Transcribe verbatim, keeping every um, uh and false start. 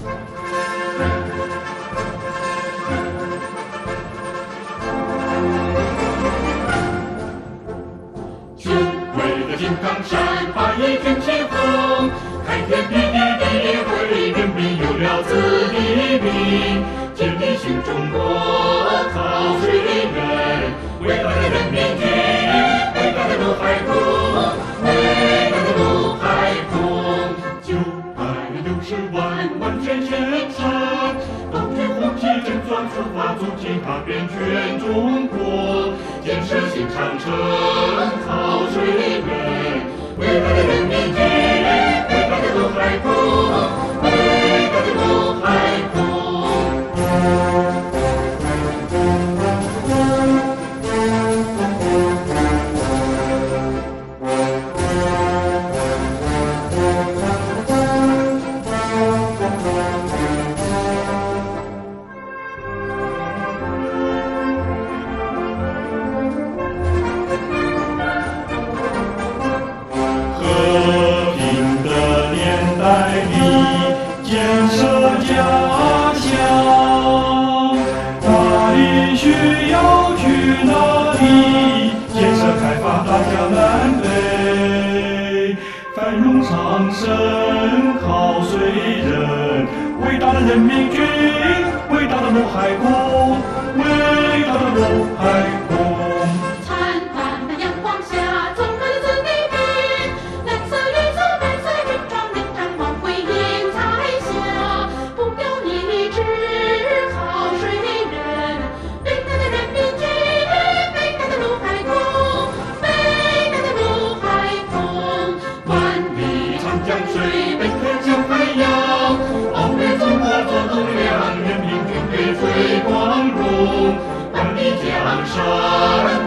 雄伟的金刚山，八一挺起风，开天辟地地业为人民有了子弟兵，建立新中国靠水人，伟大的人民军，伟大的陆海空，伟大的陆海空，九百六十万万天千山，东举红旗振作出发，足迹踏遍全中国，建设新长城靠水人，伟大的人民军，伟大的陆海空，伟大的陆海空。 建设家乡，哪里需要去哪里，建设开发大江南北，繁荣昌盛靠水人，伟大的人民军，伟大的陆海空，伟大的陆海空。 灿烂的阳光下，中国的子弟兵，蓝色、绿色、白色军装，能展望辉映彩霞。不要一直靠水人，伟大的人民军，伟大的陆海空，伟大的陆海空。 万里长江水，奔腾向海洋，保卫中国做栋梁，人民军队最光荣。万里江山。